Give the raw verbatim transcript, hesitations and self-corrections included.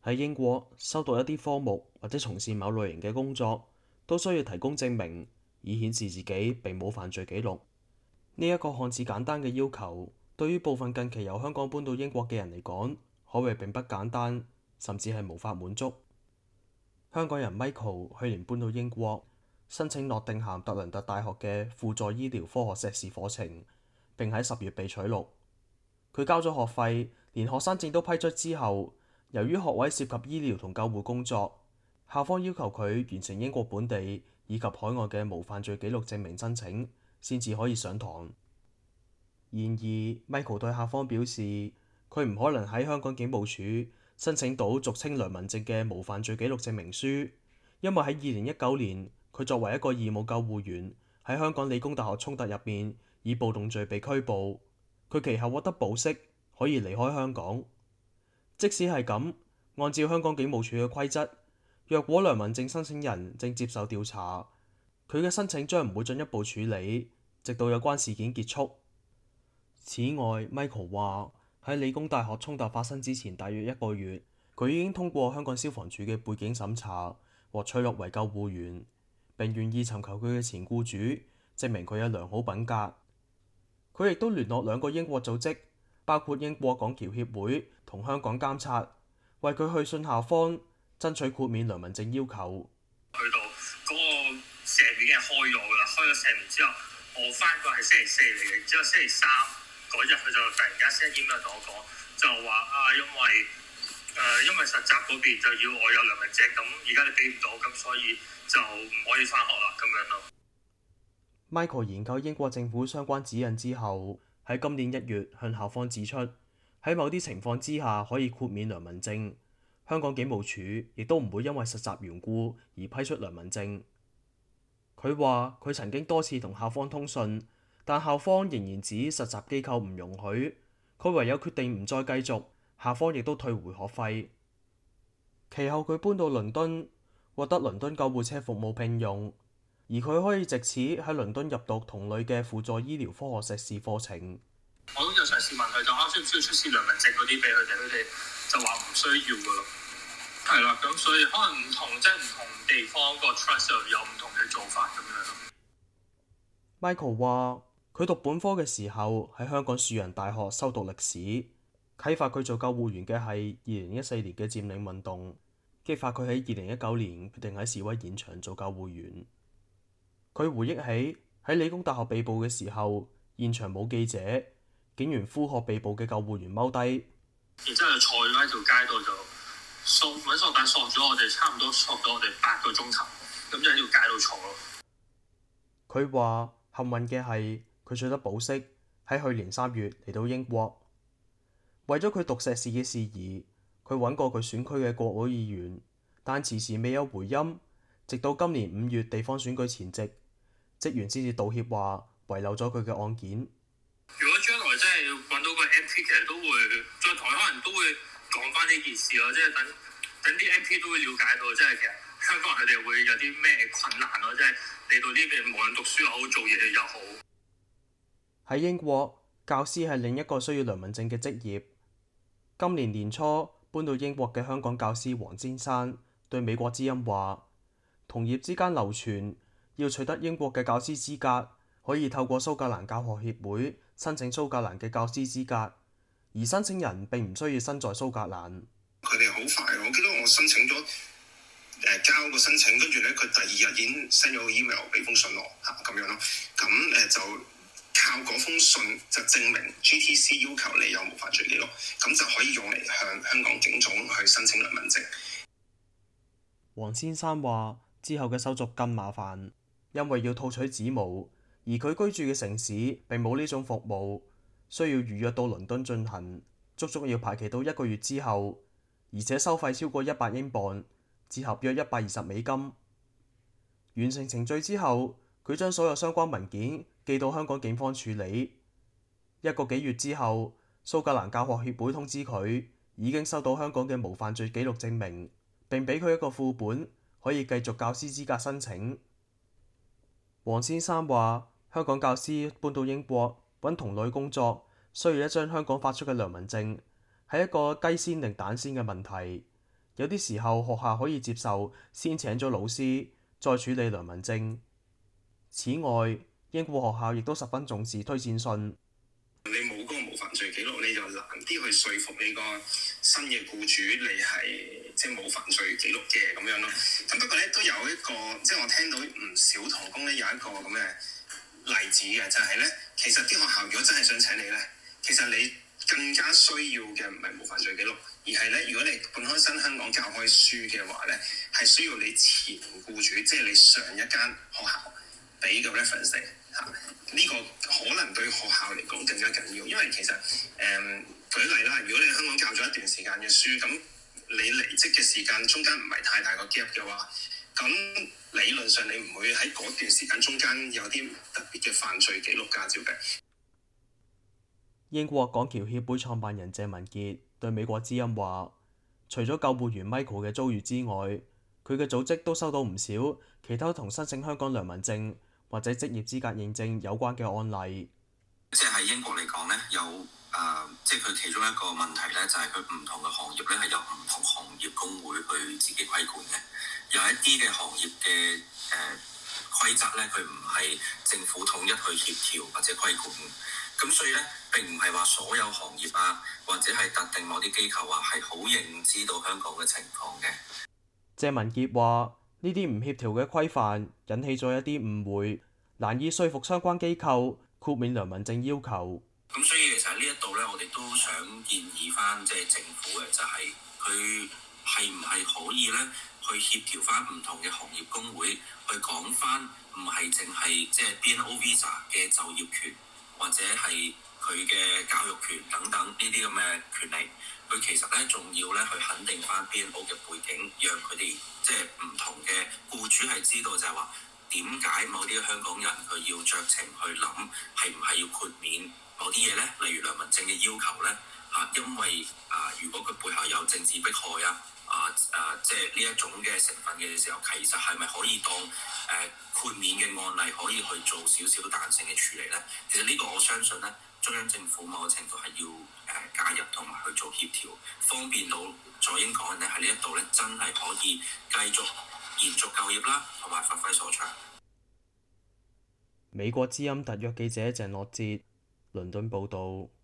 喺英國修讀一啲科目或者從事某類型嘅工作，都需要提供證明，以顯示自己並冇犯罪記錄。呢一個看似簡單嘅要求，對於部分近期由香港搬到英國嘅人嚟講，可謂並不簡單，甚至係無法滿足。香港人 Michael 去年搬到英國，申請諾定咸特倫特大學嘅輔助醫療科學碩士課程，並喺十月被取錄。佢交咗學費，連學生證都批出之後，由於學位涉及醫療同救護工作，校方要求佢完成英國本地以及海外嘅無犯罪記錄證明申請，先至可以上堂。然而 Michael 對校方表示，佢唔可能喺香港警務處申請到俗稱良民證嘅無犯罪記錄證明書，因為喺二零一九年，佢作為一個義務救護員喺香港理工大學衝突入面以暴動罪被拘捕，佢其後獲得保釋，可以離開香港。即使係咁，按照香港警務處嘅規則，若果良民證申請人正接受調查，佢嘅申請將唔會進一步處理，直到有關事件結束。此外 Michael 話喺理工大學衝突發生之前大約一個月，佢已經通過香港消防處嘅背景審查，獲取錄為救護員，並願意尋求佢嘅前僱主證明佢有良好品格。佢亦都聯絡兩個英國組織，包括英國港僑協會同香港監察，為佢去信校方爭取豁免良民證要求。 去到嗰個石面已經係開咗㗎啦，開咗石面之後，我翻個係星期四嚟嘅，之後星期三嗰日佢就突然間 send email 同我講，就話啊，因為誒、呃、因為實習嗰邊就要我有良民證，咁而家你俾唔到，咁所以就唔可以翻學啦，咁樣咯。 Michael 研究英國政府相關指引之後，喺今年一月向校方指出，喺某啲情況之下可以豁免良民證。香港警務處亦都唔會因為實習緣故而批出良民證。佢話佢曾經多次同校方通訊，但校方仍然指實習機構唔容許，佢唯有決定唔再繼續，校方亦都退回學費。其後佢搬到倫敦，獲得倫敦救護車服務聘用，而佢可以藉此喺倫敦入讀同類嘅輔助醫療科學碩士課程。 我都有嘗試問佢，就啱需唔需要出示良民證嗰啲俾佢哋，佢哋就話唔需要噶咯。係啦，咁所以可能唔同，即係唔同地方個 trust 有唔同嘅做法咁樣。 Michael 話：佢讀本科嘅時候喺香港樹仁大學修讀歷史，啟發佢做救護員嘅係二零一四年嘅佔領運動，激發佢喺二零一九年決定喺示威現場做救護員。佢回憶起喺理工大學被捕嘅時候，現場冇記者，警員呼喝被捕嘅救護員踎低， 然之後就坐咗喺條街度就索揾索帶索咗我哋，差唔多索咗我哋八個鐘頭，咁就喺條街度坐咯。 佢話幸運嘅係佢取得保釋，喺去年三月嚟到英國。為咗佢讀碩士嘅事宜，佢揾過佢選區嘅國會議員，但遲遲未有回音。直到今年五月地方選舉前夕，職員先至道歉話遺漏咗佢嘅案件。 如果將來真係揾到個 M P， 其實都會再同可能都會講翻呢件事咯，即係等等啲 M P 都會了解到，即係其實香港人佢哋會有啲咩困難咯，即係嚟到呢邊無論讀書又好做嘢又好。 喺英國，教師係另一個需要良民證嘅職業。今年年初搬到英國嘅香港教師黃先生對美國之音話，同業之間流傳要取得英國嘅教師資格，可以透過蘇格蘭教學協會申請蘇格蘭嘅教師資格，而申請人並唔需要身在蘇格蘭。 佢哋好快，我記得我申請咗誒、呃、交個申請，跟住咧佢第二日已經 send 咗個 email 俾封信我嚇咁樣咯。咁誒、呃、就靠嗰封信就證明 G T C 要求你有無犯罪記錄，咁就可以用嚟向香港警總去申請良民證。 黃先生話：之後嘅手續更麻煩，因為要套取指模，而佢居住嘅城市並冇呢種服務，需要預約到倫敦進行，足足要排期到一個月之後，而且收費超過一百英鎊，折合約一百二十美金。完成程序之後，佢將所有相關文件寄到香港警方處理。一個幾月之後，蘇格蘭教學協會通知佢已經收到香港嘅無犯罪記錄證明，並俾佢一個副本，可以繼續教師資格申請。黃先生話：香港教師搬到英國揾同類工作，需要一張香港發出嘅良民證，係一個雞先定蛋先嘅問題。 有啲時候學校可以接受先請咗老師，再處理良民證。此外，英國學校亦都十分重視推薦信。 你冇嗰個無犯罪記錄，你就難啲去說服你個新嘅僱主你係即係冇犯罪記錄嘅咁樣咯。咁不過咧都有一個，即係我聽到唔少同工咧有一個咁嘅例子嘅，就係咧其實啲學校如果真係想請你咧，其實你更加需要嘅唔係無犯罪記錄，而係咧如果你本開新香港教開書嘅話咧，係需要你前僱主，即係你上一間學校俾個 reference 嚟嚇。呢個可能對學校嚟講更加緊要，因為其實誒、嗯、舉例啦，如果你喺香港教咗一段時間嘅書，咁你離職嘅時間中間唔係太大個 gap 嘅話，咁理論上你唔會喺嗰段時間中間有啲特別嘅犯罪記錄駕照嘅。 英國港僑協會創辦人謝文傑對美國之音話，除咗救護員 Michael 嘅遭遇之外，佢嘅組織都收到唔少其他同申請香港良民證或者職業資格認證有關嘅案例。 即係喺英國嚟講咧，有誒、呃，即係佢其中一個問題咧，就係佢唔同嘅行業咧係有唔同行業工會去自己規管嘅。有一啲嘅行業嘅誒、呃、規則咧，佢唔係政府統一去協調或者規管。咁所以咧，並唔係話所有行業啊，或者係特定某啲機構啊，係好認知到香港嘅情況嘅。 謝文傑話：呢啲唔協調嘅規範引起咗一啲誤會，難以說服相關機構豁免良民證要求。 咁所以其實呢一度咧，我哋都想建議翻即係政府嘅，就係佢係唔係可以咧去協調翻唔同嘅行業工會去講翻，唔係淨係即係 B N O Visa 嘅就業權，或者係佢嘅教育權等等呢啲咁嘅權利。佢其實咧仲要咧去肯定翻 B N O 嘅背景，讓佢哋即係唔同嘅僱主係知道就係話點解某啲香港人佢要酌情去諗係唔係要豁免某啲嘢咧，例如良民證嘅要求咧嚇，因為啊、呃、如果佢背後有政治迫害啊啊啊即係呢一種嘅成分嘅時候，其實係咪可以當誒、呃、豁免嘅案例可以去做少少彈性嘅處理咧？其實呢個我相信咧。中央政府某個程度係要誒、呃、介入同埋去做協調，方便到在英港人咧喺呢一度咧，真係可以繼續延續就業啦，同埋發揮所長。 美國之音特約記者鄭樂哲，倫敦報導。